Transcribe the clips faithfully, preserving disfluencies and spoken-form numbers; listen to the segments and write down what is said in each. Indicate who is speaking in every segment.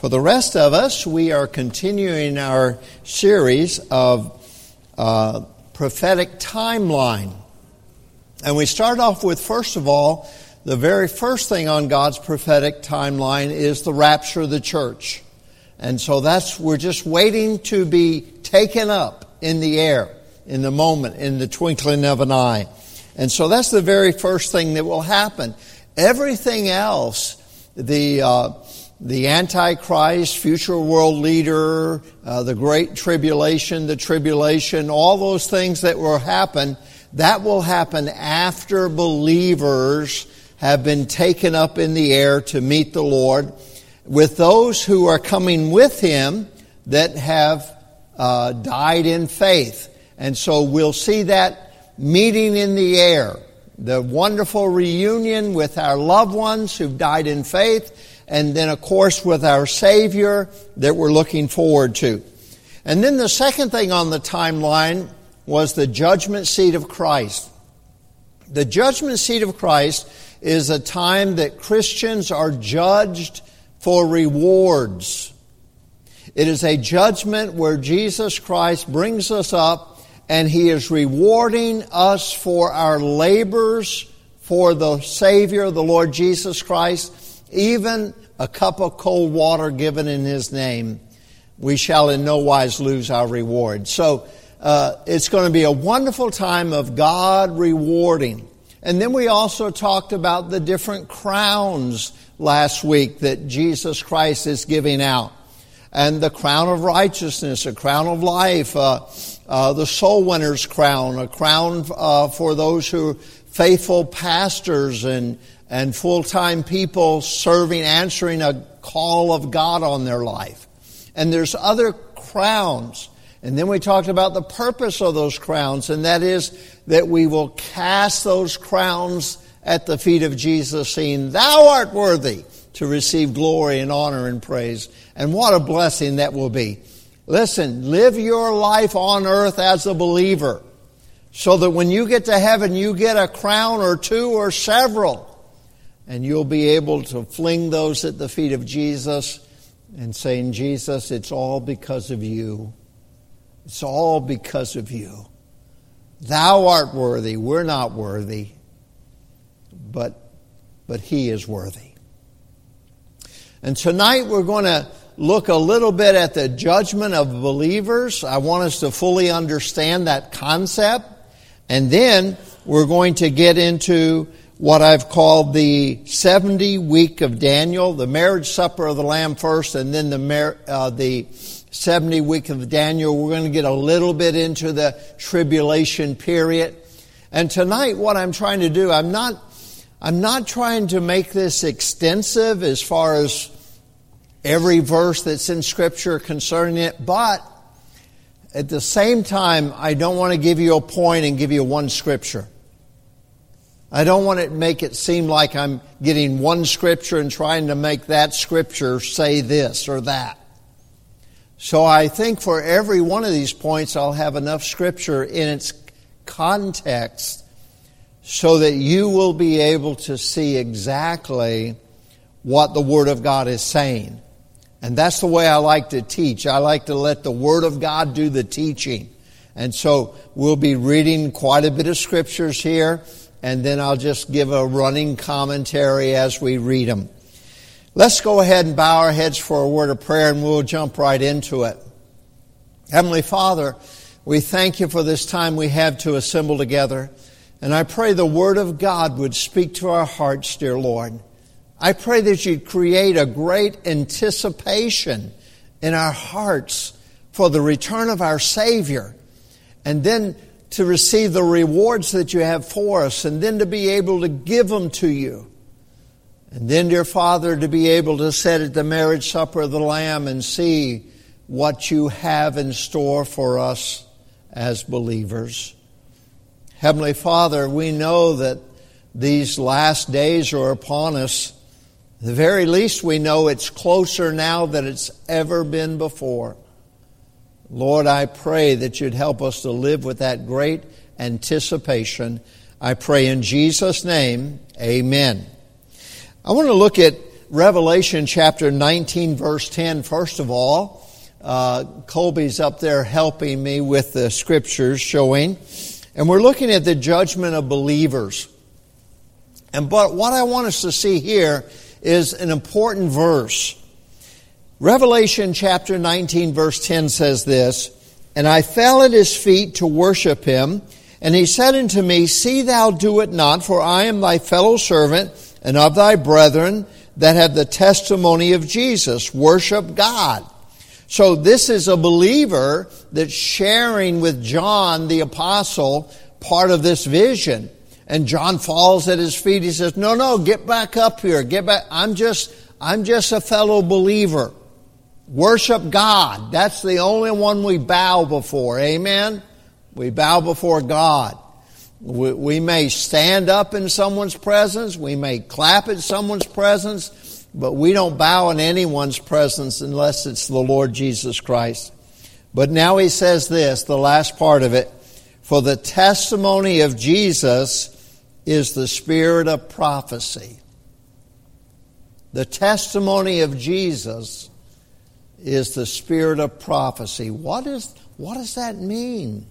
Speaker 1: For the rest of us, we are continuing our series of uh, prophetic timeline. And we start off with, first of all, the very first thing on God's prophetic timeline is the rapture of the church. And so that's, we're just waiting to be taken up in the air, in the moment, in the twinkling of an eye. And so that's the very first thing that will happen. Everything else, the uh, the Antichrist, future world leader, uh, the Great Tribulation, the tribulation, all those things that will happen, that will happen after believers have been taken up in the air to meet the Lord, with those who are coming with Him that have uh, died in faith. And so we'll see that meeting in the air, the wonderful reunion with our loved ones who've died in faith, and then, of course, with our Savior that we're looking forward to. And then the second thing on the timeline was the judgment seat of Christ. The judgment seat of Christ is a time that Christians are judged for rewards. It is a judgment where Jesus Christ brings us up and He is rewarding us for our labors for the Savior, the Lord Jesus Christ. Even a cup of cold water given in His name, we shall in no wise lose our reward. So uh, it's going to be a wonderful time of God rewarding. And then we also talked about the different crowns last week that Jesus Christ is giving out. And the crown of righteousness, a crown of life, uh, uh, the soul winner's crown, a crown uh, for those who are faithful pastors and and full-time people serving, answering a call of God on their life. And there's other crowns. And then we talked about the purpose of those crowns, and that is that we will cast those crowns at the feet of Jesus, saying, "Thou art worthy to receive glory and honor and praise." And what a blessing that will be. Listen, live your life on earth as a believer, so that when you get to heaven, you get a crown or two or several. And you'll be able to fling those at the feet of Jesus and saying, "Jesus, it's all because of you. It's all because of you. Thou art worthy. We're not worthy. But, but He is worthy." And tonight we're going to look a little bit at the judgment of believers. I want us to fully understand that concept. And then we're going to get into what I've called the seventy week of Daniel, the marriage supper of the Lamb first, and then the mar- uh, the seventy week of Daniel. We're going to get a little bit into the tribulation period. And tonight, what I'm trying to do, I'm not, I'm not trying to make this extensive as far as every verse that's in Scripture concerning it, but at the same time, I don't want to give you a point and give you one Scripture. I don't want to make it seem like I'm getting one Scripture and trying to make that Scripture say this or that. So I think for every one of these points, I'll have enough Scripture in its context so that you will be able to see exactly what the Word of God is saying. And that's the way I like to teach. I like to let the Word of God do the teaching. And so we'll be reading quite a bit of Scriptures here, and then I'll just give a running commentary as we read them. Let's go ahead and bow our heads for a word of prayer, and we'll jump right into it. Heavenly Father, we thank You for this time we have to assemble together. And I pray the Word of God would speak to our hearts, dear Lord. I pray that You'd create a great anticipation in our hearts for the return of our Savior, and then to receive the rewards that You have for us, and then to be able to give them to You. And then, dear Father, to be able to sit at the marriage supper of the Lamb and see what You have in store for us as believers. Heavenly Father, we know that these last days are upon us. At the very least, we know it's closer now than it's ever been before. Lord, I pray that You'd help us to live with that great anticipation. I pray in Jesus' name, amen. I want to look at Revelation chapter nineteen, verse ten, first of all. Uh, Colby's up there helping me with the scriptures showing. And we're looking at the judgment of believers. And but what I want us to see here is an important verse. Revelation chapter nineteen, verse ten says this, "And I fell at his feet to worship him. And he said unto me, See thou do it not, for I am thy fellow servant and of thy brethren that have the testimony of Jesus. Worship God." So this is a believer that's sharing with John the apostle part of this vision. And John falls at his feet. He says, no, no, get back up here. Get back. I'm just, I'm just a fellow believer. Worship God. That's the only one we bow before. Amen? We bow before God. We, we may stand up in someone's presence. We may clap at someone's presence. But we don't bow in anyone's presence unless it's the Lord Jesus Christ. But now he says this, the last part of it. For the testimony of Jesus is the spirit of prophecy. The testimony of Jesus is the spirit of prophecy. What is, what does that mean?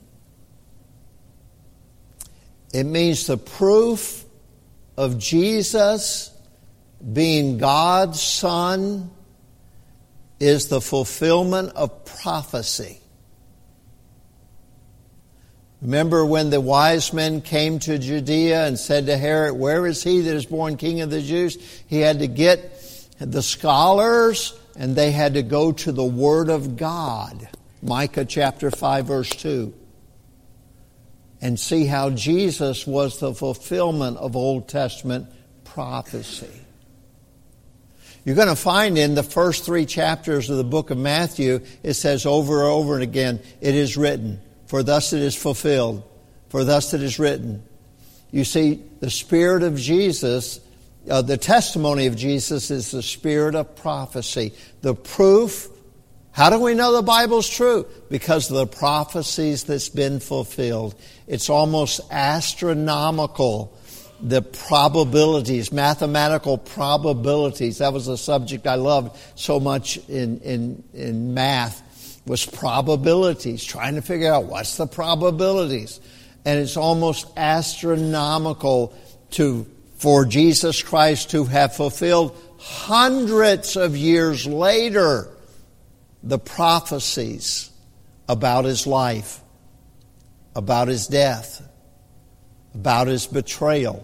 Speaker 1: It means the proof of Jesus being God's Son is the fulfillment of prophecy. Remember when the wise men came to Judea and said to Herod, where is he that is born King of the Jews? He had to get the scholars and they had to go to the Word of God. Micah chapter five verse two. And see how Jesus was the fulfillment of Old Testament prophecy. You're going to find in the first three chapters of the book of Matthew, it says over and over and again, it is written, for thus it is fulfilled, for thus it is written. You see, the Spirit of Jesus, uh, the testimony of Jesus is the spirit of prophecy. The proof, how do we know the Bible's true? Because of the prophecies that's been fulfilled. It's almost astronomical. The probabilities, mathematical probabilities. That was a subject I loved so much in, in, in math, was probabilities, trying to figure out what's the probabilities. And it's almost astronomical to for Jesus Christ to have fulfilled hundreds of years later the prophecies about his life, about his death, about his betrayal,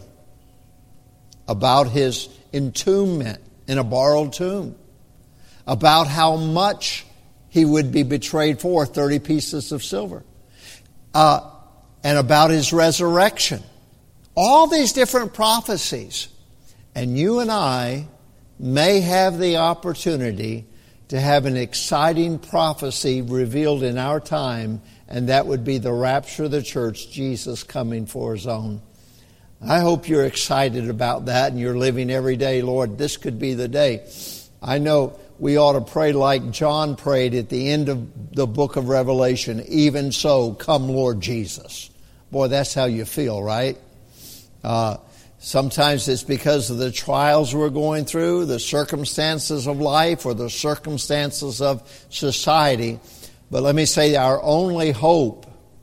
Speaker 1: about his entombment in a borrowed tomb, about how much he would be betrayed for, thirty pieces of silver, uh, and about his resurrection. All these different prophecies. And you and I may have the opportunity to have an exciting prophecy revealed in our time, and that would be the rapture of the church, Jesus coming for his own. I hope you're excited about that and you're living every day, Lord, this could be the day. I know we ought to pray like John prayed at the end of the book of Revelation, even so, come Lord Jesus. Boy, that's how you feel, right? Uh, sometimes it's because of the trials we're going through, the circumstances of life, or the circumstances of society. But let me say, our only hope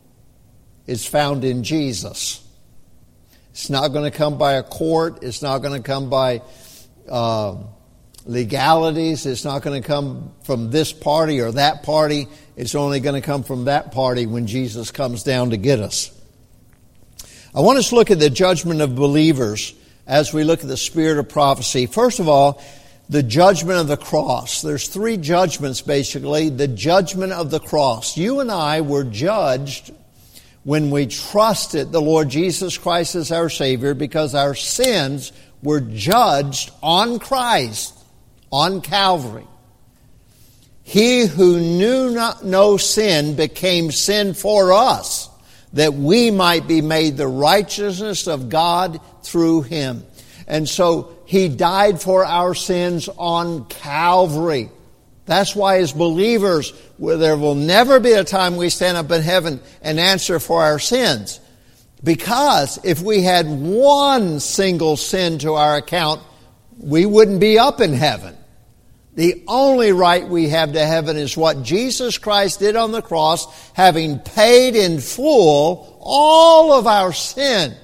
Speaker 1: is found in Jesus. It's not going to come by a court. It's not going to come by uh, legalities. It's not going to come from this party or that party. It's only going to come from that party when Jesus comes down to get us. I want us to look at the judgment of believers as we look at the spirit of prophecy. First of all, the judgment of the cross. There's three judgments, basically. The judgment of the cross. You and I were judged when we trusted the Lord Jesus Christ as our Savior, because our sins were judged on Christ, on Calvary. He who knew not, no sin became sin for us, that we might be made the righteousness of God through him. And so he died for our sins on Calvary. That's why as believers, where there will never be a time we stand up in heaven and answer for our sins. Because if we had one single sin to our account, we wouldn't be up in heaven. The only right we have to heaven is what Jesus Christ did on the cross, having paid in full all of our sin.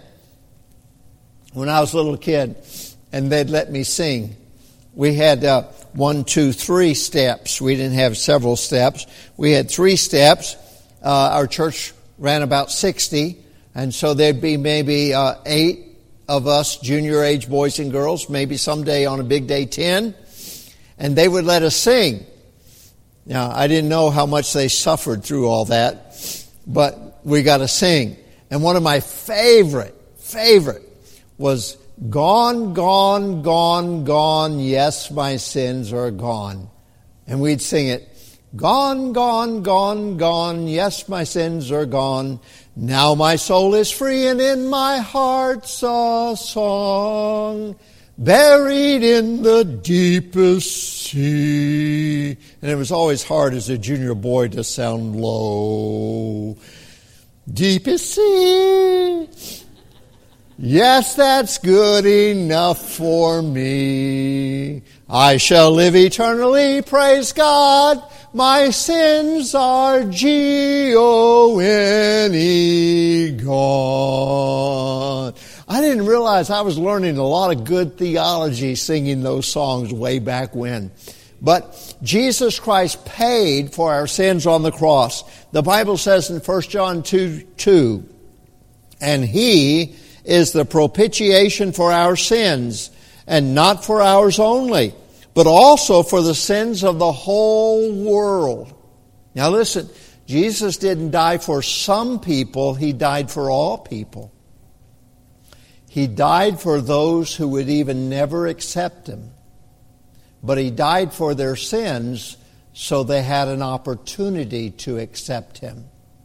Speaker 1: When I was a little kid and they'd let me sing, we had uh, one, two, three steps. We didn't have several steps. We had three steps. Uh, our church ran about sixty, and so there'd be maybe uh, eight of us junior age boys and girls, maybe someday on a big day ten. And they would let us sing. Now, I didn't know how much they suffered through all that, but we got to sing. And one of my favorite, favorite was Gone, Gone, Gone, Gone, Yes, My Sins Are Gone. And we'd sing it. Gone, gone, gone, gone, yes, my sins are gone. Now my soul is free and in my heart's a song. Buried in the deepest sea. And it was always hard as a junior boy to sound low. Deepest sea. Yes, that's good enough for me. I shall live eternally, praise God. My sins are G O N E gone. I didn't realize I was learning a lot of good theology singing those songs way back when. But Jesus Christ paid for our sins on the cross. The Bible says in First John two two, and He is the propitiation for our sins, and not for ours only, but also for the sins of the whole world. Now listen, Jesus didn't die for some people, He died for all people. He died for those who would even never accept Him. But He died for their sins so they had an opportunity to accept Him.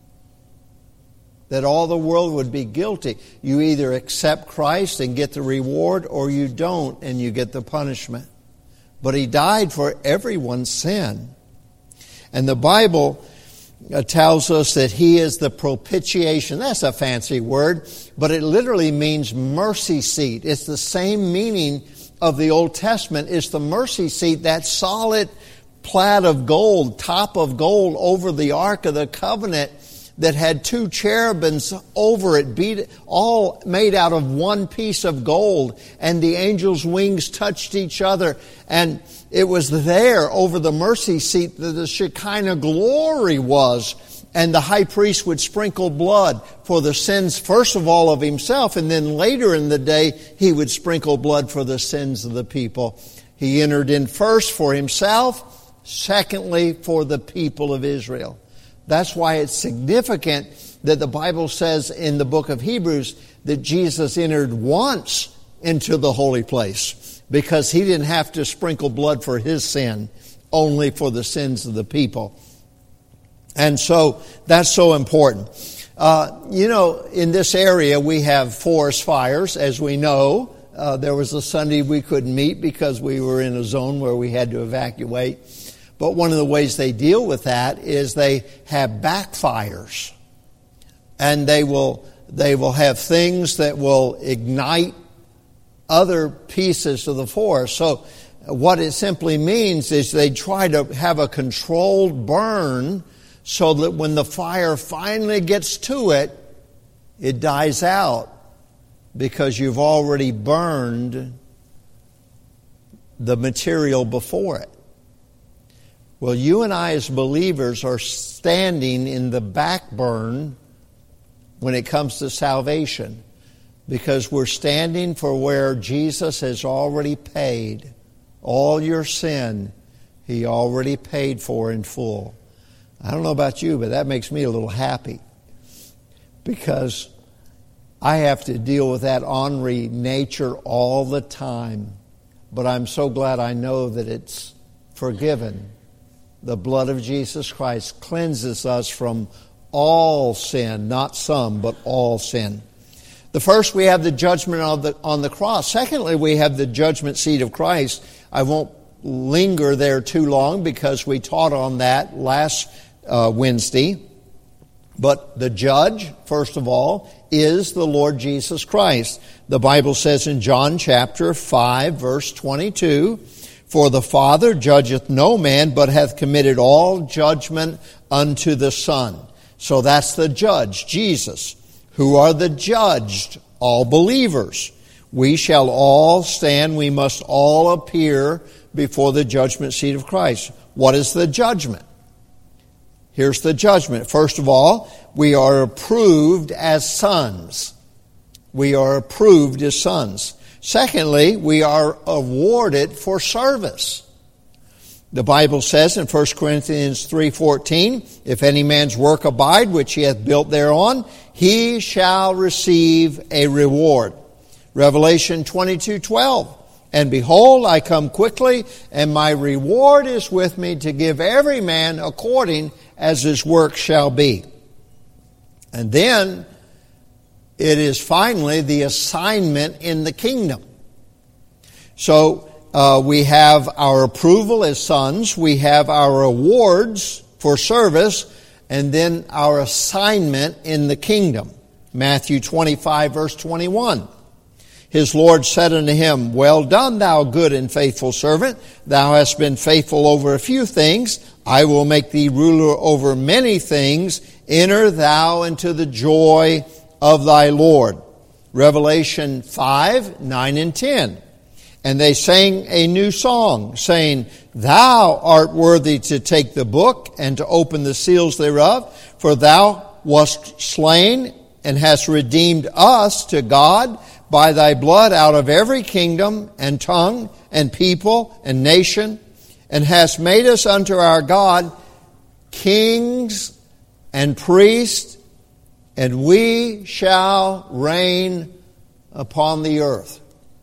Speaker 1: That all the world would be guilty. You either accept Christ and get the reward, or you don't and you get the punishment. But He died for everyone's sin. And the Bible tells us that He is the propitiation. That's a fancy word, but it literally means mercy seat. It's the same meaning of the Old Testament. It's the mercy seat, that solid plat of gold, top of gold over the Ark of the Covenant that had two cherubims over it, beat, all made out of one piece of gold, and the angels' wings touched each other, and it was there over the mercy seat that the Shekinah glory was, and the high priest would sprinkle blood for the sins, first of all, of himself, and then later in the day, he would sprinkle blood for the sins of the people. He entered in first for himself, secondly for the people of Israel. That's why it's significant that the Bible says in the book of Hebrews that Jesus entered once into the holy place, because He didn't have to sprinkle blood for His sin, only for the sins of the people. And so that's so important. Uh, you know, in this area we have forest fires, as we know. Uh, there was a Sunday we couldn't meet because we were in a zone where we had to evacuate. But one of the ways they deal with that is they have backfires. And they will they will have things that will ignite other pieces of the forest. So what it simply means is they try to have a controlled burn so that when the fire finally gets to it, it dies out because you've already burned the material before it. Well, you and I as believers are standing in the backburn when it comes to salvation, because we're standing for where Jesus has already paid. All your sin, He already paid for in full. I don't know about you, but that makes me a little happy, because I have to deal with that ornery nature all the time. But I'm so glad I know that it's forgiven. The blood of Jesus Christ cleanses us from all sin, not some, but all sin. The first, we have the judgment of the, on the cross. Secondly, we have the judgment seat of Christ. I won't linger there too long because we taught on that last uh, Wednesday. But the judge, first of all, is the Lord Jesus Christ. The Bible says in John chapter five, verse twenty-two, "For the Father judgeth no man, but hath committed all judgment unto the Son." So that's the judge, Jesus. Who are the judged? All believers. We shall all stand, we must all appear before the judgment seat of Christ. What is the judgment? Here's the judgment. First of all, we are approved as sons. We are approved as sons. Secondly, we are awarded for service. The Bible says in First Corinthians three fourteen, "If any man's work abide, which he hath built thereon, he shall receive a reward." Revelation twenty-two twelve, "And behold, I come quickly, and my reward is with me to give every man according as his work shall be." And then it is finally the assignment in the kingdom. So uh, we have our approval as sons, we have our awards for service, and then our assignment in the kingdom. Matthew twenty-five, verse twenty-one. His Lord said unto him, "Well done, thou good and faithful servant. Thou hast been faithful over a few things. I will make thee ruler over many things. Enter thou into the joy of thy Lord." Revelation five, nine and ten. "And they sang a new song, saying, Thou art worthy to take the book and to open the seals thereof, for thou wast slain and hast redeemed us to God by thy blood out of every kingdom and tongue and people and nation, and hast made us unto our God kings and priests, and we shall reign upon the earth."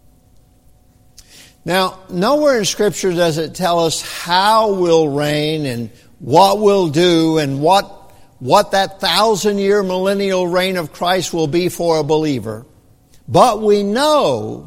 Speaker 1: Now, nowhere in Scripture does it tell us how we'll reign and what we'll do and what, what that thousand-year millennial reign of Christ will be for a believer. But we know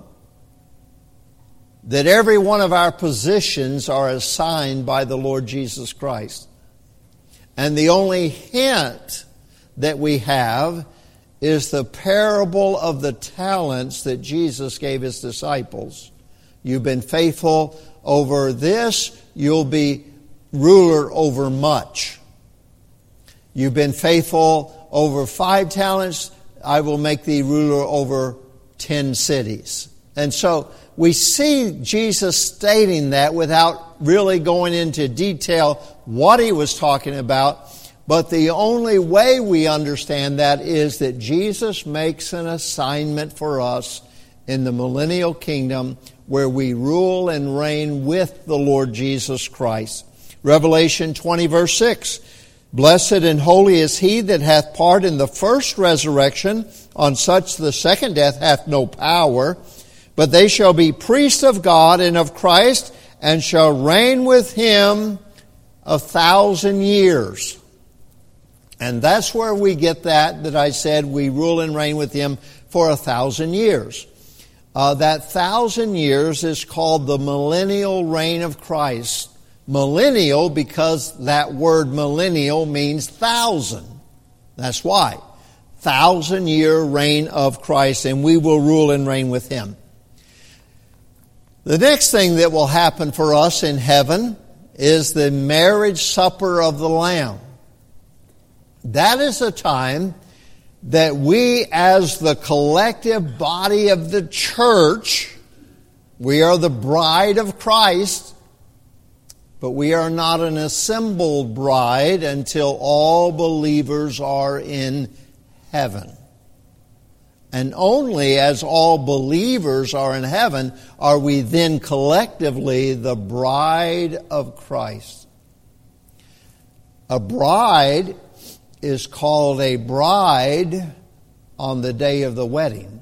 Speaker 1: that every one of our positions are assigned by the Lord Jesus Christ. And the only hint that we have is the parable of the talents that Jesus gave his disciples. You've been faithful over this, you'll be ruler over much. You've been faithful over five talents, I will make thee ruler over ten cities. And so we see Jesus stating that without really going into detail what he was talking about. But the only way we understand that is that Jesus makes an assignment for us in the millennial kingdom where we rule and reign with the Lord Jesus Christ. Revelation twenty, verse six. "Blessed and holy is he that hath part in the first resurrection. On such the second death hath no power. But they shall be priests of God and of Christ, and shall reign with him a thousand years." And that's where we get that, that I said we rule and reign with him for a thousand years. Uh, that thousand years is called the millennial reign of Christ. Millennial because that word millennial means thousand. That's why. Thousand year reign of Christ, and we will rule and reign with him. The next thing that will happen for us in heaven is the marriage supper of the Lamb. That is a time that we as the collective body of the church, we are the bride of Christ, but we are not an assembled bride until all believers are in heaven. And only as all believers are in heaven are we then collectively the bride of Christ. A bride is called a bride on the day of the wedding.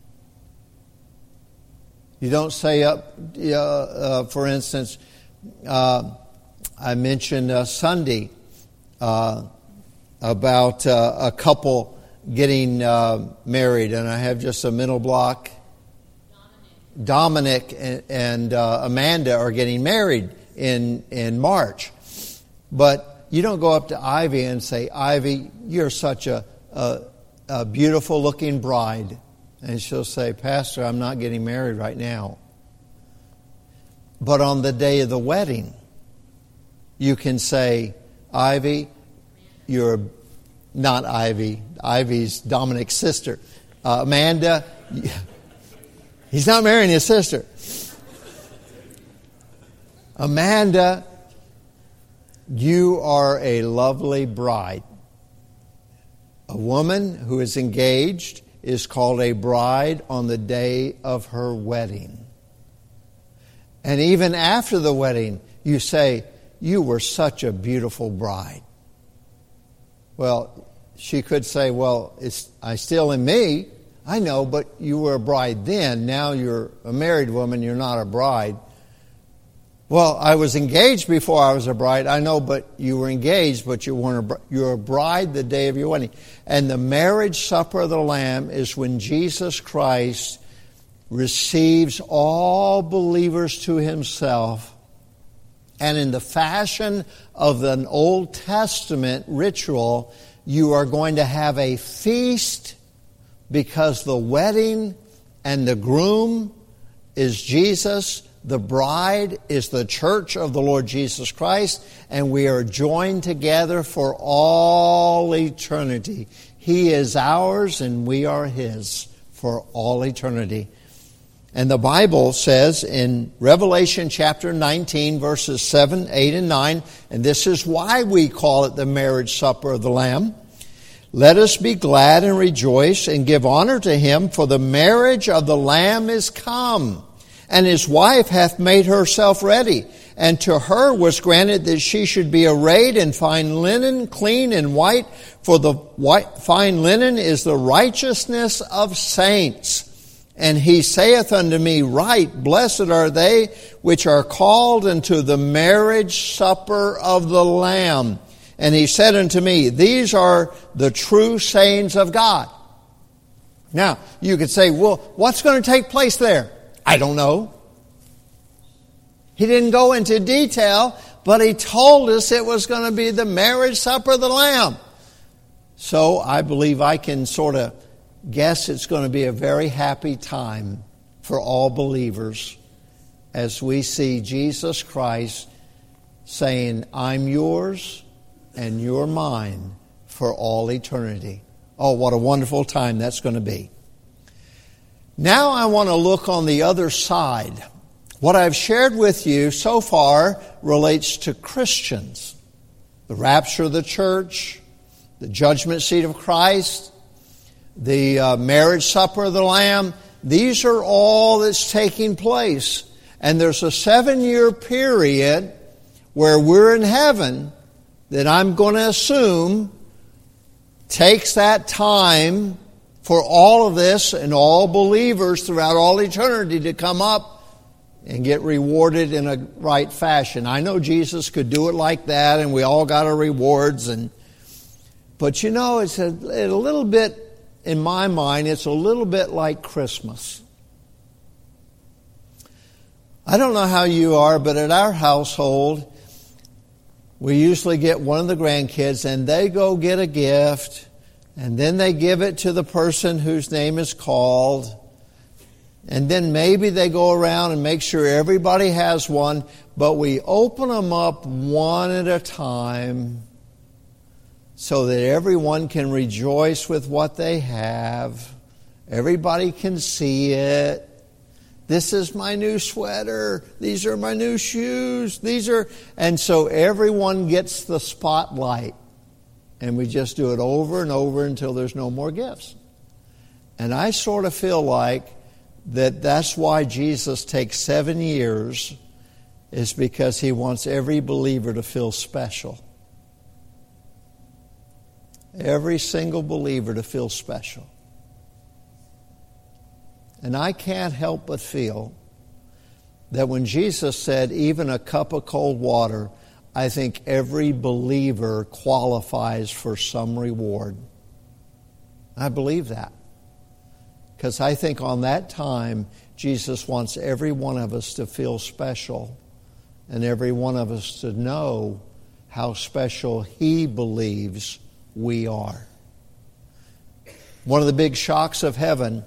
Speaker 1: You don't say, uh, uh, for instance, uh, I mentioned uh, Sunday uh, about uh, a couple getting uh, married, and I have just a mental block. Dominic, Dominic and, and uh, Amanda are getting married in in March, but you don't go up to Ivy and say, Ivy, you're such a, a, a beautiful looking bride. And she'll say, Pastor, I'm not getting married right now. But on the day of the wedding, you can say, Ivy, you're not Ivy. Ivy's Dominic's sister. Uh, Amanda, he's not marrying his sister. Amanda, you are a lovely bride. A woman who is engaged is called a bride on the day of her wedding. And even after the wedding, you say, you were such a beautiful bride. Well, she could say, well, it's, I still am me. I know, but you were a bride then. Now you're a married woman. You're not a bride. Well, I was engaged before I was a bride. I know, but you were engaged, but you weren't a, you're a bride the day of your wedding. And the marriage supper of the Lamb is when Jesus Christ receives all believers to himself. And in the fashion of an Old Testament ritual, you are going to have a feast because the wedding and the groom is Jesus. The bride is the church of the Lord Jesus Christ, and we are joined together for all eternity. He is ours and we are his for all eternity. And the Bible says in Revelation chapter nineteen, verses seven, eight, and nine, and this is why we call it the marriage supper of the Lamb. Let us be glad and rejoice and give honor to him, for the marriage of the Lamb is come, and his wife hath made herself ready. And to her was granted that she should be arrayed in fine linen, clean and white, for the white, fine linen is the righteousness of saints. And he saith unto me, Right, blessed are they which are called unto the marriage supper of the Lamb. And he said unto me, These are the true sayings of God. Now, you could say, well, what's going to take place there? I don't know. He didn't go into detail, but he told us it was going to be the marriage supper of the Lamb. So I believe I can sort of guess it's going to be a very happy time for all believers as we see Jesus Christ saying, I'm yours and you're mine for all eternity. Oh, what a wonderful time that's going to be. Now I want to look on the other side. What I've shared with you so far relates to Christians. The rapture of the church, the judgment seat of Christ, the uh, marriage supper of the Lamb. These are all that's taking place. And there's a seven-year period where we're in heaven that I'm going to assume takes that time for all of this and all believers throughout all eternity to come up and get rewarded in a right fashion. I know Jesus could do it like that, and we all got our rewards. And but you know, it's a, a little bit, in my mind, it's a little bit like Christmas. I don't know how you are, but at our household, we usually get one of the grandkids, and they go get a gift, and then they give it to the person whose name is called. And then maybe they go around and make sure everybody has one, but we open them up one at a time so that everyone can rejoice with what they have. Everybody can see it. This is my new sweater. These are my new shoes. These are, and so everyone gets the spotlight. And we just do it over and over until there's no more gifts. And I sort of feel like that that's why Jesus takes seven years, is because he wants every believer to feel special. Every single believer to feel special. And I can't help but feel that when Jesus said, even a cup of cold water, I think every believer qualifies for some reward. I believe that. Because I think on that time, Jesus wants every one of us to feel special and every one of us to know how special He believes we are. One of the big shocks of heaven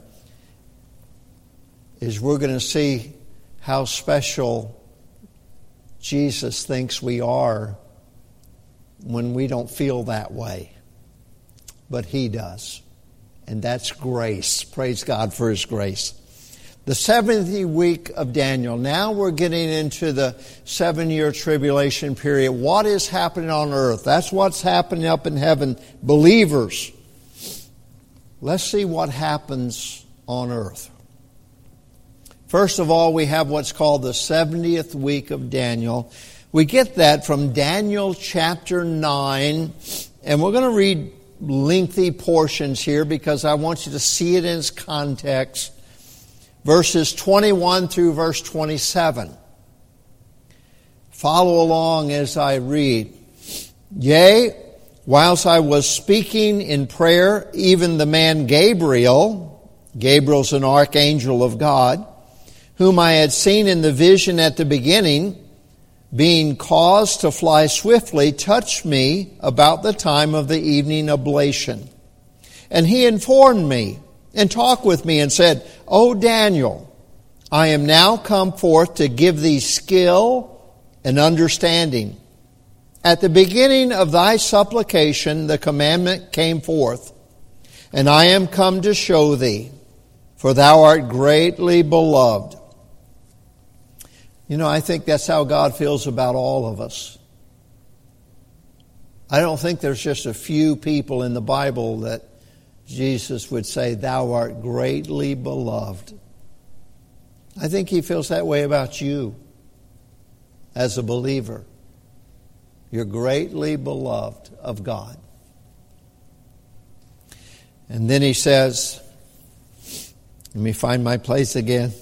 Speaker 1: is we're going to see how special Jesus thinks we are when we don't feel that way. But He does. And that's grace. Praise God for His grace. The seventieth week of Daniel. Now we're getting into the seven-year tribulation period. What is happening on earth? That's what's happening up in heaven. Believers. Let's see what happens on earth. First of all, we have what's called the seventieth week of Daniel. We get that from Daniel chapter nine. And we're going to read lengthy portions here because I want you to see it in its context. Verses twenty-one through verse twenty-seven. Follow along as I read. Yea, whilst I was speaking in prayer, even the man Gabriel, Gabriel's an archangel of God, whom I had seen in the vision at the beginning, being caused to fly swiftly, touched me about the time of the evening oblation. And he informed me and talked with me and said, O Daniel, I am now come forth to give thee skill and understanding. At the beginning of thy supplication, the commandment came forth, and I am come to show thee, for thou art greatly beloved. You know, I think that's how God feels about all of us. I don't think there's just a few people in the Bible that Jesus would say, thou art greatly beloved. I think He feels that way about you as a believer. You're greatly beloved of God. And then He says, let me find my place again.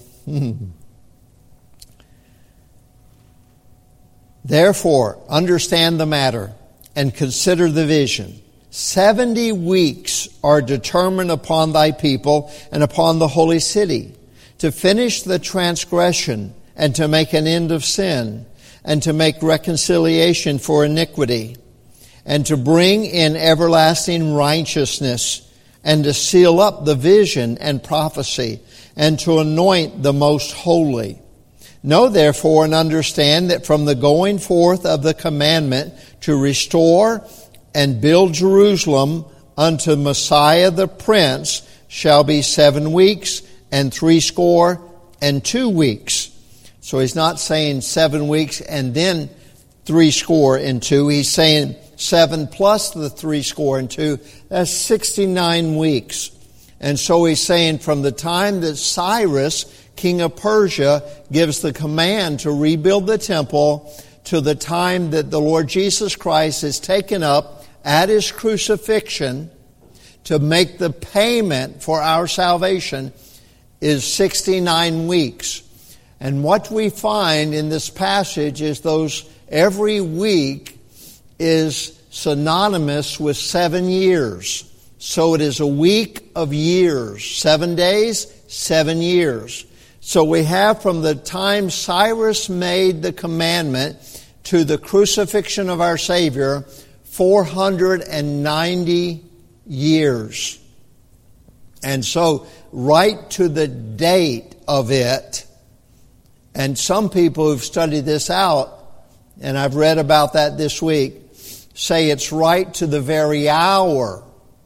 Speaker 1: Therefore, understand the matter and consider the vision. Seventy weeks are determined upon thy people and upon the holy city, to finish the transgression and to make an end of sin, and to make reconciliation for iniquity, and to bring in everlasting righteousness, and to seal up the vision and prophecy, and to anoint the most holy. Know therefore and understand that from the going forth of the commandment to restore and build Jerusalem unto Messiah the Prince shall be seven weeks and threescore and two weeks. So He's not saying seven weeks and then threescore and two. He's saying seven plus the threescore and two. That's sixty-nine weeks. And so He's saying from the time that Cyrus, king of Persia, gives the command to rebuild the temple to the time that the Lord Jesus Christ is taken up at His crucifixion to make the payment for our salvation is sixty-nine weeks. And what we find in this passage is those every week is synonymous with seven years. So it is a week of years. Seven days, seven years. So we have from the time Cyrus made the commandment to the crucifixion of our Savior, four hundred ninety years. And so right to the date of it, and some people who've studied this out, and I've read about that this week, say it's right to the very hour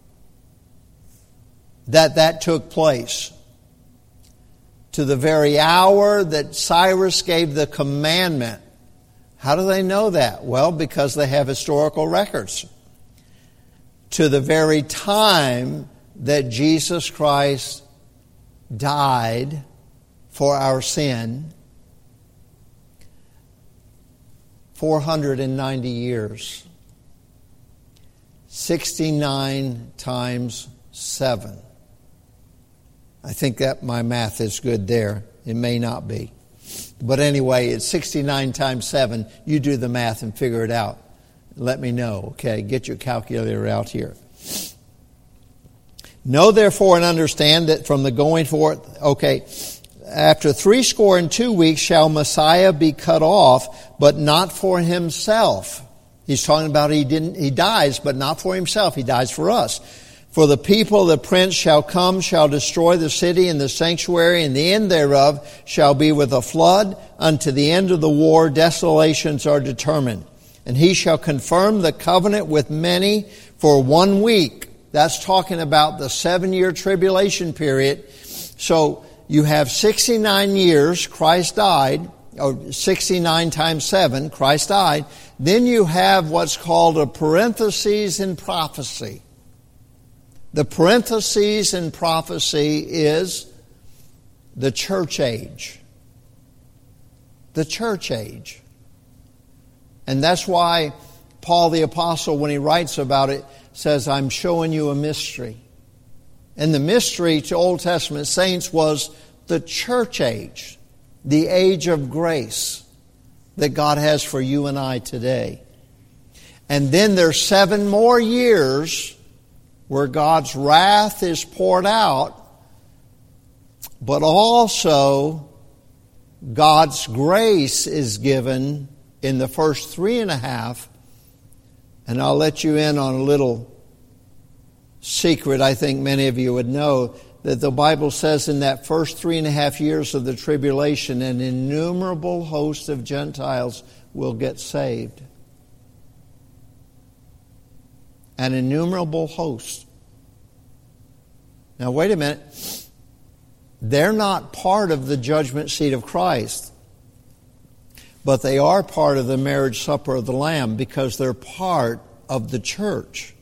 Speaker 1: that that took place. To the very hour that Cyrus gave the commandment. How do they know that? Well, because they have historical records. To the very time that Jesus Christ died for our sin, four hundred ninety years. sixty-nine times seven. I think that my math is good there. It may not be. But anyway, it's sixty-nine times seven. You do the math and figure it out. Let me know, okay? Get your calculator out here. Know therefore and understand that from the going forth, okay, after threescore and two weeks shall Messiah be cut off, but not for himself. He's talking about he didn't, he dies, but not for himself. He dies for us. For the people, the prince shall come, shall destroy the city and the sanctuary, and the end thereof shall be with a flood. Unto the end of the war, desolations are determined. And he shall confirm the covenant with many for one week. That's talking about the seven-year tribulation period. So you have sixty-nine years, Christ died, or sixty-nine times seven, Christ died. Then you have what's called a parenthesis in prophecy. The parenthesis in prophecy is the church age. The church age. And that's why Paul the Apostle, when he writes about it, says, I'm showing you a mystery. And the mystery to Old Testament saints was the church age, the age of grace that God has for you and I today. And then there's seven more years where God's wrath is poured out, but also God's grace is given in the first three and a half. And I'll let you in on a little secret I think many of you would know, that the Bible says in that first three and a half years of the tribulation, an innumerable host of Gentiles will get saved. An innumerable host. Now wait a minute. They're not part of the judgment seat of Christ, but they are part of the marriage supper of the Lamb because they're part of the church.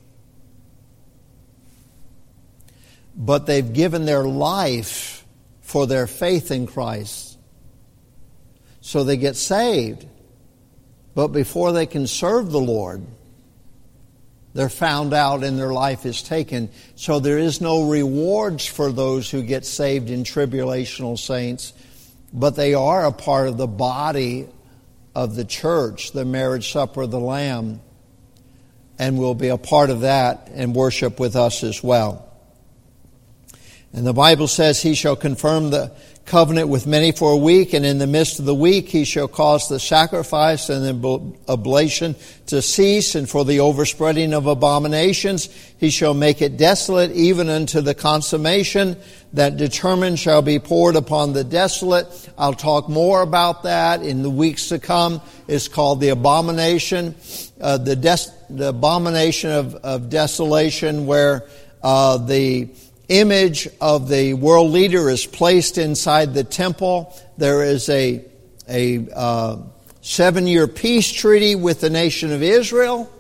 Speaker 1: But they've given their life for their faith in Christ. So they get saved. But before they can serve the Lord, they're found out and their life is taken. So there is no rewards for those who get saved in tribulational saints, but they are a part of the body of the church, the marriage supper of the Lamb, and will be a part of that and worship with us as well. And the Bible says he shall confirm the covenant with many for a week, and in the midst of the week he shall cause the sacrifice and the oblation to cease, and for the overspreading of abominations he shall make it desolate, even unto the consummation that determined shall be poured upon the desolate. I'll talk more about that in the weeks to come. It's called the abomination, uh, the, des- the abomination of, of desolation, where uh, the image of the world leader is placed inside the temple. There is a, a uh, seven-year peace treaty with the nation of Israel.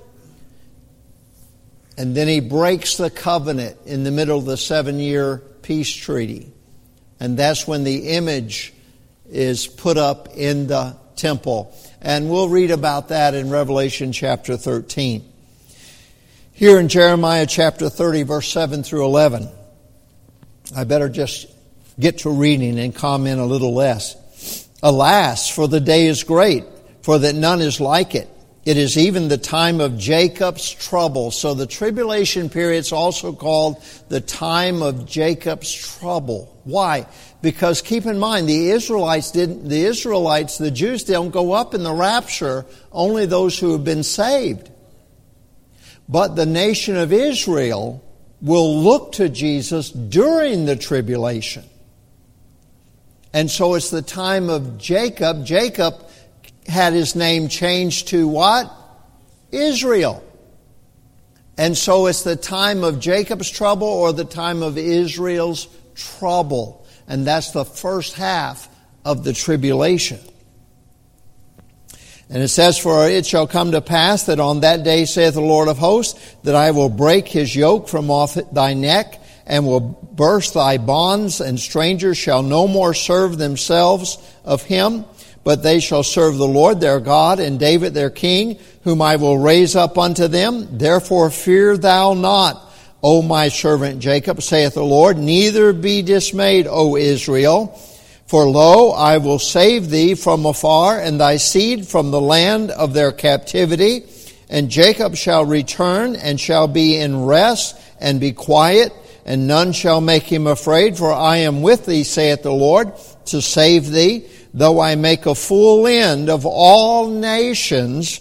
Speaker 1: And then he breaks the covenant in the middle of the seven-year peace treaty. And that's when the image is put up in the temple. And we'll read about that in Revelation chapter thirteen. Here in Jeremiah chapter thirty, verse seven through eleven. I better just get to reading and comment a little less. Alas, for the day is great, for that none is like it. It is even the time of Jacob's trouble. So the tribulation period is also called the time of Jacob's trouble. Why? Because keep in mind, the Israelites didn't, the Israelites, the Jews don't go up in the rapture, only those who have been saved. But the nation of Israel will look to Jesus during the tribulation. And so it's the time of Jacob. Jacob had his name changed to what? Israel. And so it's the time of Jacob's trouble or the time of Israel's trouble. And that's the first half of the tribulation. And it says, for it shall come to pass that on that day, saith the Lord of hosts, that I will break his yoke from off thy neck, and will burst thy bonds, and strangers shall no more serve themselves of him, but they shall serve the Lord their God, and David their king, whom I will raise up unto them. Therefore fear thou not, O my servant Jacob, saith the Lord, neither be dismayed, O Israel. For lo, I will save thee from afar, and thy seed from the land of their captivity. And Jacob shall return, and shall be in rest, and be quiet, and none shall make him afraid. For I am with thee, saith the Lord, to save thee. Though I make a full end of all nations,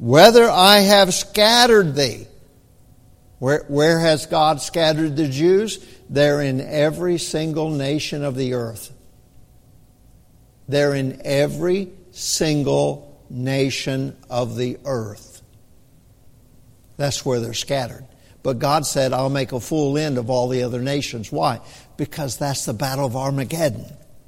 Speaker 1: whether I have scattered thee. Where, where has God scattered the Jews? They're in every single nation of the earth. They're in every single nation of the earth. That's where they're scattered. But God said, I'll make a full end of all the other nations. Why? Because that's the battle of Armageddon.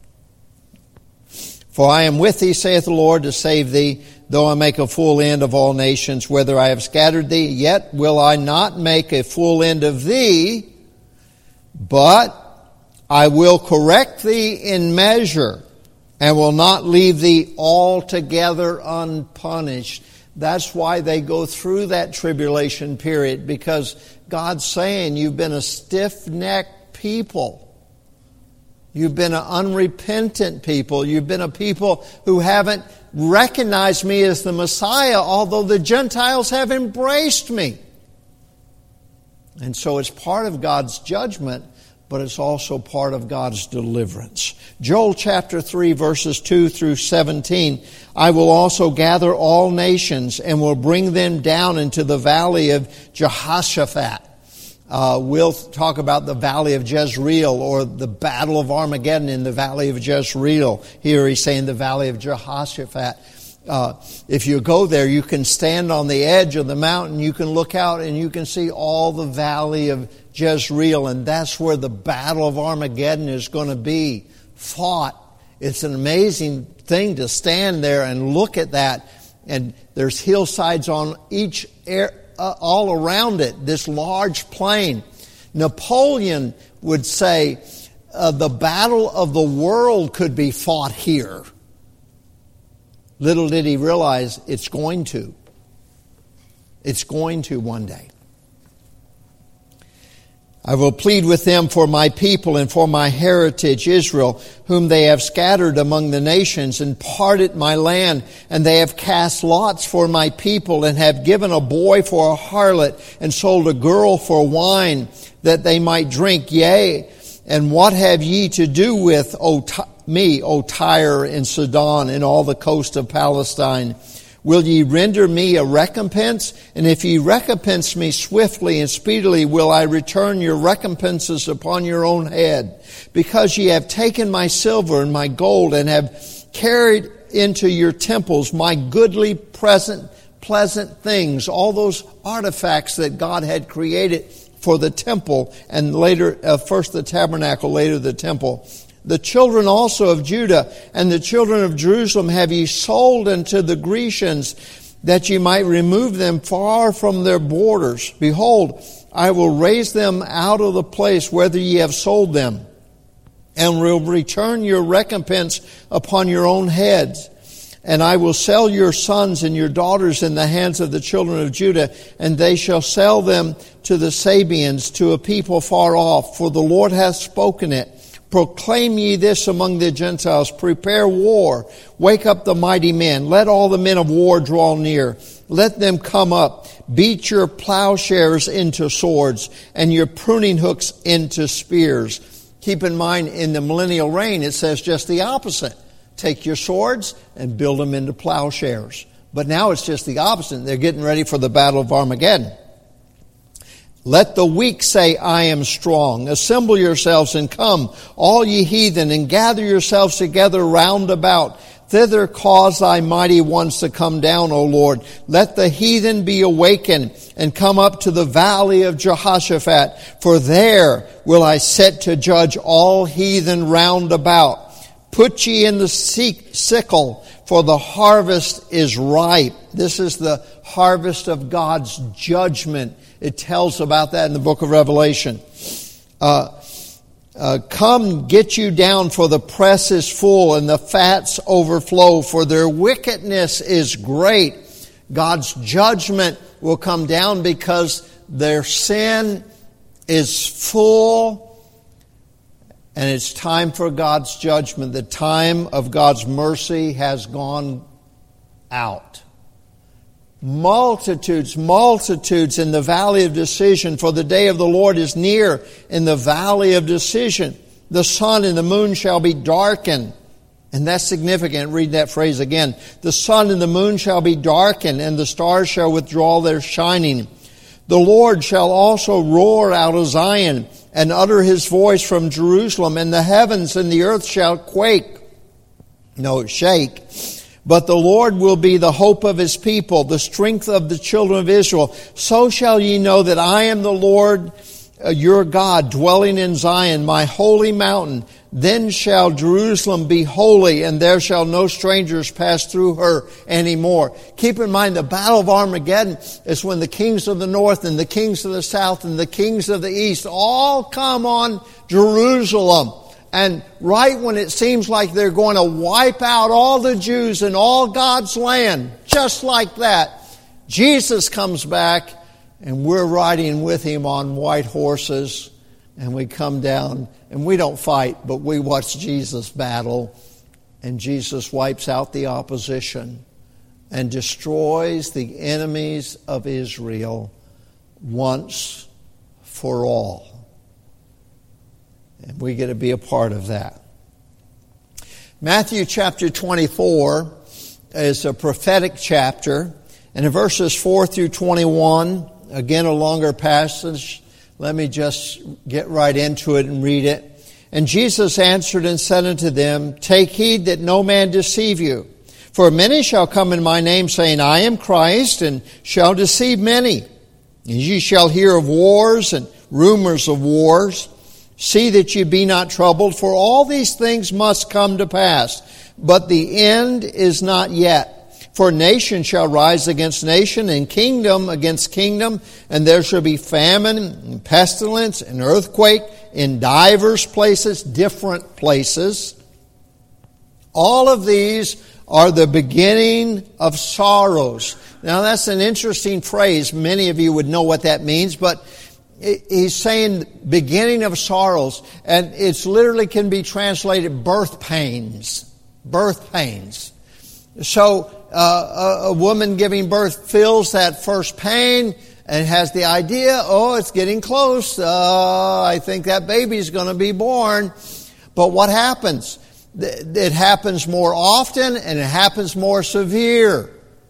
Speaker 1: For I am with thee, saith the Lord, to save thee, though I make a full end of all nations. Whether I have scattered thee, yet will I not make a full end of thee, but I will correct thee in measure, and will not leave thee altogether unpunished. That's why they go through that tribulation period, because God's saying you've been a stiff-necked people. You've been an unrepentant people. You've been a people who haven't recognized me as the Messiah, although the Gentiles have embraced me. And so it's part of God's judgment, but it's also part of God's deliverance. Joel chapter three, verses two through seventeen. I will also gather all nations and will bring them down into the valley of Jehoshaphat. Uh, we'll talk about the valley of Jezreel, or the battle of Armageddon in the valley of Jezreel. Here he's saying the valley of Jehoshaphat. Uh, if you go there, you can stand on the edge of the mountain, you can look out and you can see all the valley of Jezreel, and that's where the battle of Armageddon is going to be fought. It's an amazing thing to stand there and look at that, and there's hillsides on each air, uh, all around it, this large plain. Napoleon would say uh, the battle of the world could be fought here. Little did he realize it's going to. It's going to one day. I will plead with them for my people and for my heritage Israel, whom they have scattered among the nations and parted my land. And they have cast lots for my people and have given a boy for a harlot and sold a girl for wine that they might drink. Yea, and what have ye to do with O Ty- me, O Tyre and Sidon and all the coast of Palestine? Will ye render me a recompense? And if ye recompense me swiftly and speedily, will I return your recompenses upon your own head? Because ye have taken my silver and my gold, and have carried into your temples my goodly present, pleasant things, all those artifacts that God had created for the temple, and later, uh, first the tabernacle, later the temple. The children also of Judah and the children of Jerusalem have ye sold unto the Grecians, that ye might remove them far from their borders. Behold, I will raise them out of the place whither ye have sold them, and will return your recompense upon your own heads. And I will sell your sons and your daughters in the hands of the children of Judah, and they shall sell them to the Sabeans, to a people far off. For the Lord hath spoken it. Proclaim ye this among the Gentiles. Prepare war. Wake up the mighty men. Let all the men of war draw near. Let them come up. Beat your plowshares into swords, and your pruning hooks into spears. Keep in mind, in the millennial reign, it says just the opposite. Take your swords and build them into plowshares. But now it's just the opposite. They're getting ready for the battle of Armageddon. Let the weak say, I am strong. Assemble yourselves and come, all ye heathen, and gather yourselves together round about. Thither cause thy mighty ones to come down, O Lord. Let the heathen be awakened and come up to the valley of Jehoshaphat. For there will I set to judge all heathen round about. Put ye in the sickle, for the harvest is ripe. This is the harvest of God's judgment. It tells about that in the book of Revelation. Uh, uh, come, get you down, for the press is full and the fats overflow, for their wickedness is great. God's judgment will come down because their sin is full, and it's time for God's judgment. The time of God's mercy has gone out. Multitudes, multitudes in the valley of decision, for the day of the Lord is near in the valley of decision. The sun and the moon shall be darkened, And that's significant. Read that phrase again. The sun and the moon shall be darkened, and the stars shall withdraw their shining. The Lord shall also roar out of Zion, and utter his voice from Jerusalem, and the heavens and the earth shall quake. No, shake. But the Lord will be the hope of his people, the strength of the children of Israel. So shall ye know that I am the Lord uh, your God, dwelling in Zion, my holy mountain. Then shall Jerusalem be holy, and there shall no strangers pass through her anymore. Keep in mind, the battle of Armageddon is when the kings of the north and the kings of the south and the kings of the east all come on Jerusalem. And right when it seems like they're going to wipe out all the Jews and all God's land, just like that, Jesus comes back, and we're riding with him on white horses, and we come down, and we don't fight, but we watch Jesus battle, and Jesus wipes out the opposition and destroys the enemies of Israel once for all. And we get to be a part of that. Matthew chapter twenty-four is a prophetic chapter. And in verses four through twenty-one, again a longer passage, let me just get right into it and read it. And Jesus answered and said unto them, Take heed that no man deceive you. For many shall come in my name, saying, I am Christ, and shall deceive many. And ye shall hear of wars and rumors of wars. See that ye be not troubled, for all these things must come to pass. But the end is not yet. For nation shall rise against nation, and kingdom against kingdom, and there shall be famine, and pestilence, and earthquake in divers places, different places. All of these are the beginning of sorrows. Now that's an interesting phrase. Many of you would know what that means, but he's saying beginning of sorrows, and it's literally can be translated birth pains. Birth pains. So uh, a, a woman giving birth feels that first pain and has the idea, oh, it's getting close. Uh, I think that baby's going to be born. But what happens? It happens more often, and it happens more severe.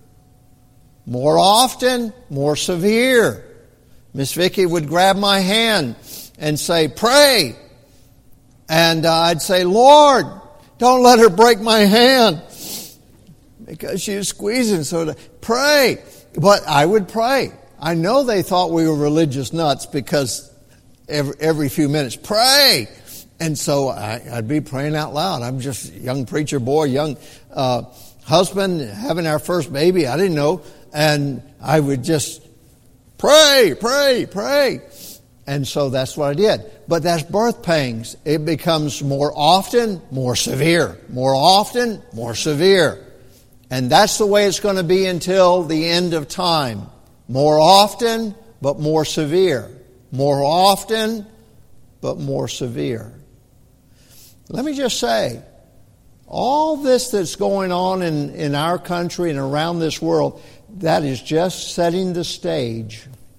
Speaker 1: More often, more severe. Miss Vicky would grab my hand and say, pray. And uh, I'd say, Lord, don't let her break my hand. Because she was squeezing so to pray. But I would pray. I know they thought we were religious nuts because every, every few minutes, pray. And so I, I'd be praying out loud. I'm just a young preacher boy, young uh, husband, having our first baby. I didn't know. And I would just pray, pray, pray. And so that's what I did. But that's birth pangs. It becomes more often, more severe. More often, more severe. And that's the way it's going to be until the end of time. More often, but more severe. More often, but more severe. Let me just say, all this that's going on in, in our country and around this world, that is just setting the stage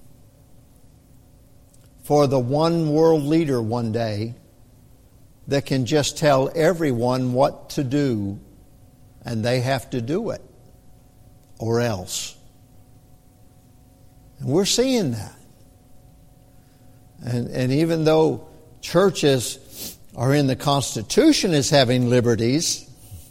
Speaker 1: for the one world leader one day that can just tell everyone what to do, and they have to do it, or else. And we're seeing that. And, and even though churches are in the Constitution as having liberties,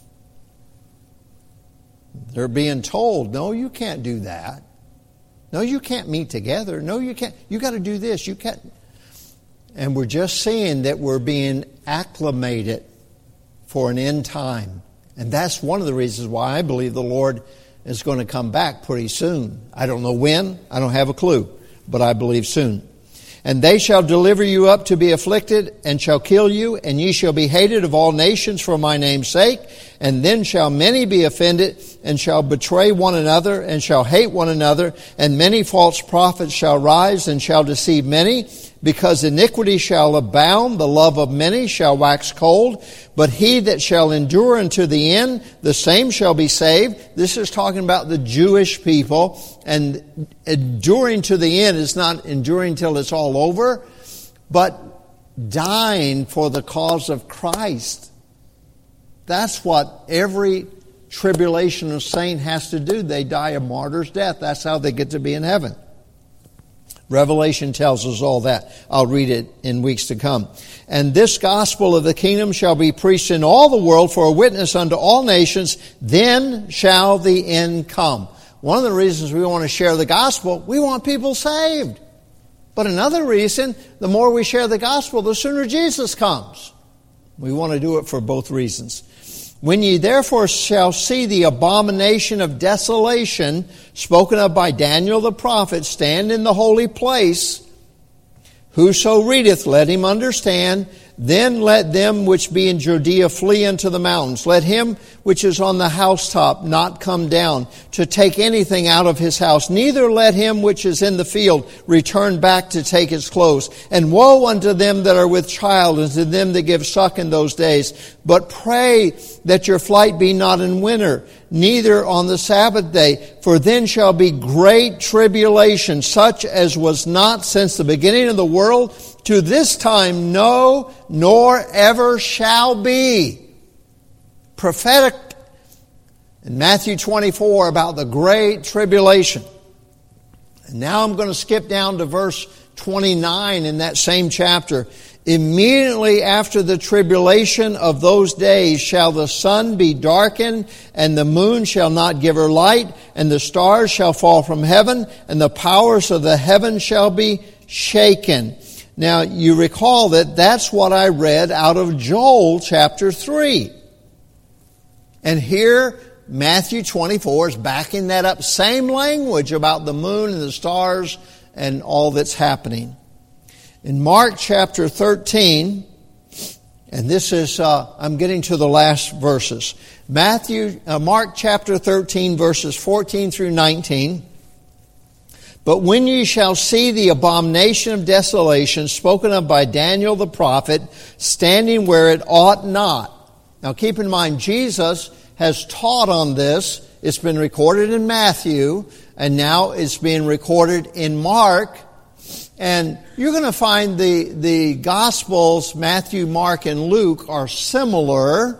Speaker 1: they're being told, no, you can't do that. No, you can't meet together. No, you can't. You got to do this. You can't. And we're just seeing that we're being acclimated for an end time. And that's one of the reasons why I believe the Lord is going to come back pretty soon. I don't know when. I don't have a clue. But I believe soon. And they shall deliver you up to be afflicted, and shall kill you, and ye shall be hated of all nations for my name's sake. And then shall many be offended, and shall betray one another, and shall hate one another. And many false prophets shall rise, and shall deceive many. Because iniquity shall abound, the love of many shall wax cold. But he that shall endure unto the end, the same shall be saved. This is talking about the Jewish people. And enduring to the end is not enduring till it's all over, but dying for the cause of Christ. That's what every tribulational saint has to do. They die a martyr's death. That's how they get to be in heaven. Revelation tells us all that. I'll read it in weeks to come. And this gospel of the kingdom shall be preached in all the world for a witness unto all nations. Then shall the end come. One of the reasons we want to share the gospel, we want people saved. But another reason, the more we share the gospel, the sooner Jesus comes. We want to do it for both reasons. When ye therefore shall see the abomination of desolation spoken of by Daniel the prophet stand in the holy place, whoso readeth, let him understand. Then let them which be in Judea flee unto the mountains. Let him which is on the housetop not come down to take anything out of his house. Neither let him which is in the field return back to take his clothes. And woe unto them that are with child, and to them that give suck in those days. But pray that your flight be not in winter, neither on the Sabbath day. For then shall be great tribulation, such as was not since the beginning of the world to this time, no, nor ever shall be. Prophetic in Matthew twenty-four about the great tribulation. And now I'm going to skip down to verse twenty-nine in that same chapter. Immediately after the tribulation of those days shall the sun be darkened, and the moon shall not give her light, and the stars shall fall from heaven, and the powers of the heaven shall be shaken. Now, you recall that that's what I read out of Joel chapter three. And here, Matthew twenty-four is backing that up. Same language about the moon and the stars and all that's happening. In Mark chapter thirteen, and this is, uh, I'm getting to the last verses. Matthew, uh, Mark chapter thirteen, verses fourteen through nineteen. But when ye shall see the abomination of desolation spoken of by Daniel the prophet, standing where it ought not. Now keep in mind, Jesus has taught on this. It's been recorded in Matthew, and now it's being recorded in Mark. And you're going to find the, the Gospels, Matthew, Mark, and Luke, are similar,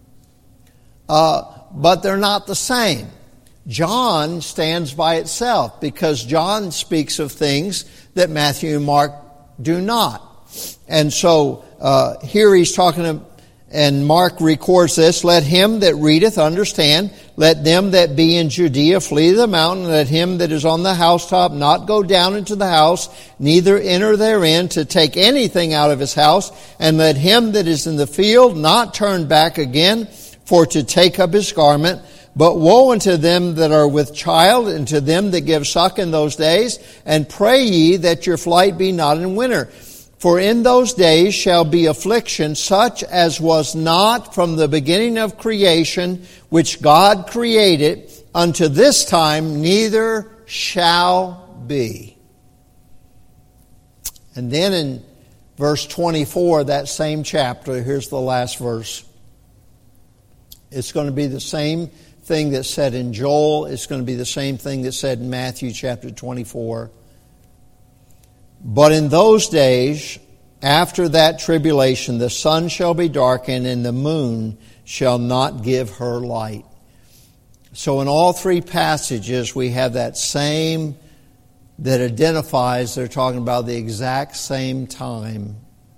Speaker 1: uh, but they're not the same. John stands by itself because John speaks of things that Matthew and Mark do not. And so uh, here he's talking to, and Mark records this, let him that readeth understand, let them that be in Judea flee to the mountain, let him that is on the housetop not go down into the house, neither enter therein to take anything out of his house, and let him that is in the field not turn back again for to take up his garment. But woe unto them that are with child, and to them that give suck in those days, and pray ye that your flight be not in winter. For in those days shall be affliction such as was not from the beginning of creation, which God created, unto this time neither shall be. And then in verse twenty-four, that same chapter, here's the last verse. It's going to be the same thing that's said in Joel. It's going to be the same thing that's said in Matthew chapter twenty-four. But in those days, after that tribulation, the sun shall be darkened, and the moon shall not give her light. So in all three passages, we have that same that identifies, they're talking about the exact same time.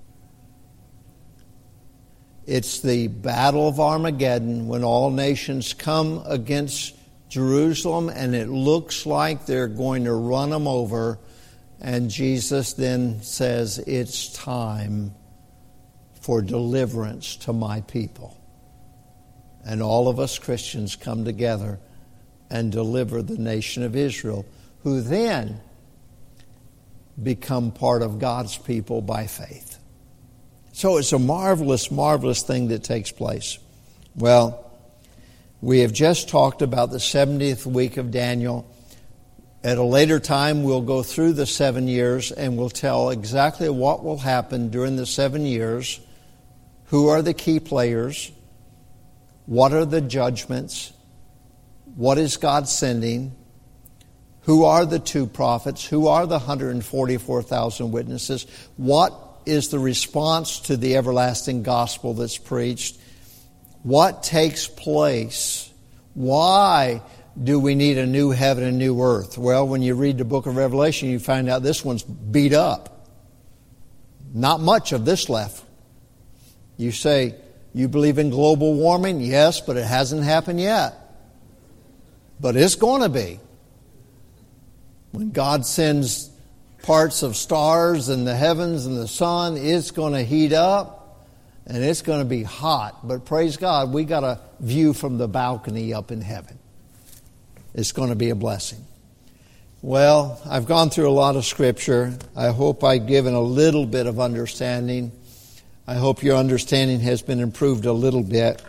Speaker 1: It's the battle of Armageddon when all nations come against Jerusalem, and it looks like they're going to run them over. And Jesus then says, it's time for deliverance to my people. And all of us Christians come together and deliver the nation of Israel, who then become part of God's people by faith. So it's a marvelous, marvelous thing that takes place. Well, we have just talked about the seventieth week of Daniel. At a later time, we'll go through the seven years and we'll tell exactly what will happen during the seven years, who are the key players, what are the judgments, what is God sending, who are the two prophets, who are the one hundred forty-four thousand witnesses, what is the response to the everlasting gospel that's preached, What takes place? Why do we need a new heaven and new earth? Well, when you read the book of Revelation, you find out this one's beat up. Not much of this left. You say, you believe in global warming? Yes, but it hasn't happened yet. But it's going to be. When God sends parts of stars in the heavens and the sun, it's going to heat up and it's going to be hot. But praise God, we got a view from the balcony up in heaven. It's going to be a blessing. Well, I've gone through a lot of Scripture. I hope I've given a little bit of understanding. I hope your understanding has been improved a little bit.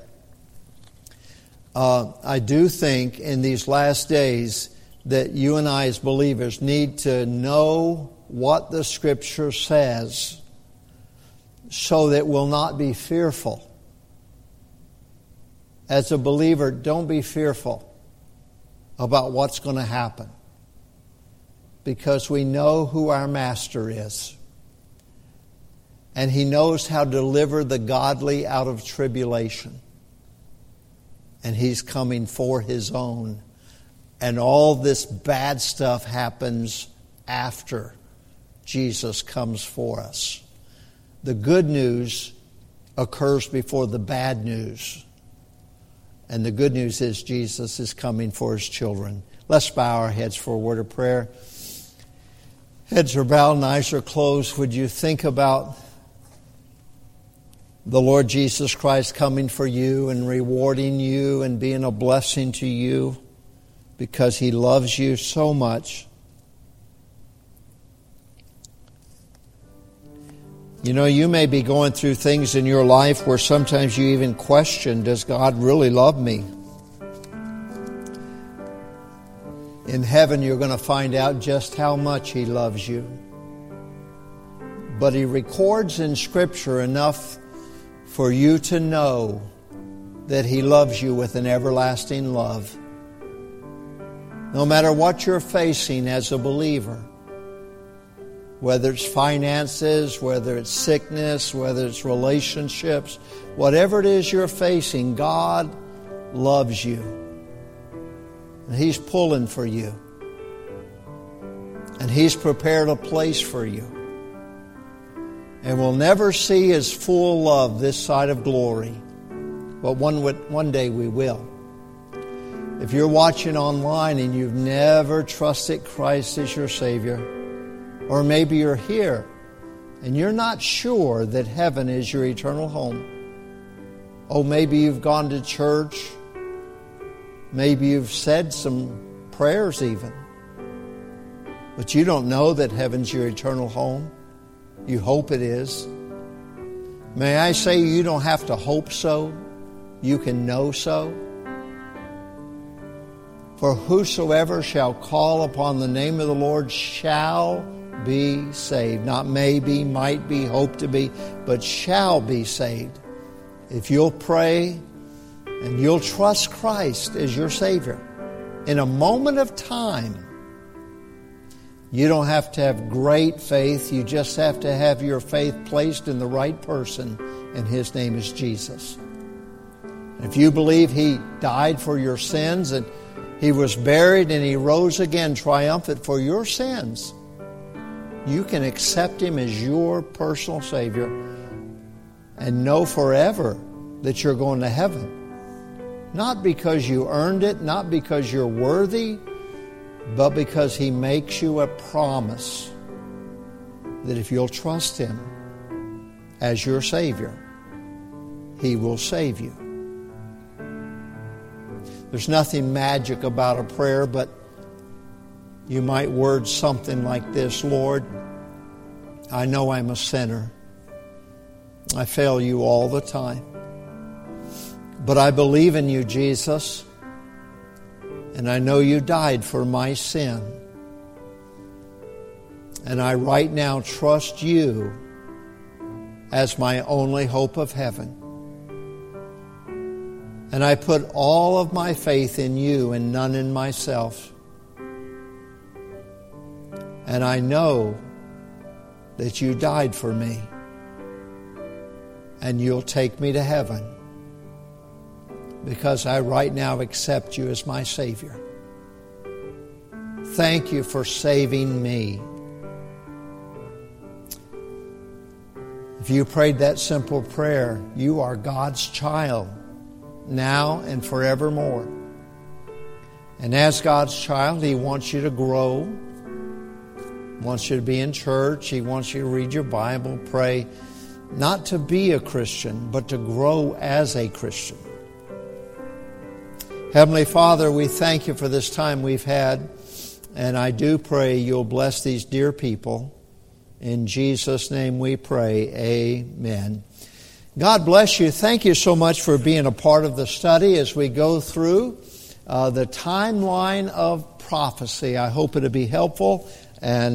Speaker 1: Uh, I do think in these last days that you and I as believers need to know what the Scripture says so that we'll not be fearful. As a believer, don't be fearful about what's going to happen, because we know who our Master is. And He knows how to deliver the godly out of tribulation. And He's coming for His own. And all this bad stuff happens after Jesus comes for us. The good news occurs before the bad news. And the good news is Jesus is coming for His children. Let's bow our heads for a word of prayer. Heads are bowed and eyes are closed. Would you think about the Lord Jesus Christ coming for you and rewarding you and being a blessing to you because He loves you so much? You know, you may be going through things in your life where sometimes you even question, does God really love me? In heaven, you're going to find out just how much He loves you. But He records in Scripture enough for you to know that He loves you with an everlasting love. No matter what you're facing as a believer, whether it's finances, whether it's sickness, whether it's relationships, whatever it is you're facing, God loves you. And He's pulling for you. And He's prepared a place for you. And we'll never see His full love this side of glory. But one, one day we will. If you're watching online and you've never trusted Christ as your Savior, or maybe you're here and you're not sure that heaven is your eternal home. Oh, maybe you've gone to church. Maybe you've said some prayers even. But you don't know that heaven's your eternal home. You hope it is. May I say you don't have to hope so. You can know so. For whosoever shall call upon the name of the Lord shall be saved. Not maybe, might be, hope to be, but shall be saved. If you'll pray and you'll trust Christ as your Savior, in a moment of time, you don't have to have great faith. You just have to have your faith placed in the right person, and His name is Jesus. If you believe He died for your sins and He was buried and He rose again triumphant for your sins, you can accept Him as your personal Savior and know forever that you're going to heaven. Not because you earned it, not because you're worthy, but because He makes you a promise that if you'll trust Him as your Savior, He will save you. There's nothing magic about a prayer, but you might word something like this: Lord, I know I'm a sinner. I fail you all the time. But I believe in you, Jesus, and I know you died for my sin. And I right now trust you as my only hope of heaven. And I put all of my faith in you and none in myself. And I know that you died for me. And you'll take me to heaven. because I right now accept you as my Savior. Thank you for saving me. If you prayed that simple prayer, you are God's child now and forevermore. And as God's child, He wants you to grow. He wants you to be in church. He wants you to read your Bible, pray. Not to be a Christian, but to grow as a Christian. Heavenly Father, we thank you for this time we've had. And I do pray you'll bless these dear people. In Jesus' name we pray. Amen. God bless you. Thank you so much for being a part of the study as we go through uh, the timeline of prophecy. I hope it'll be helpful. And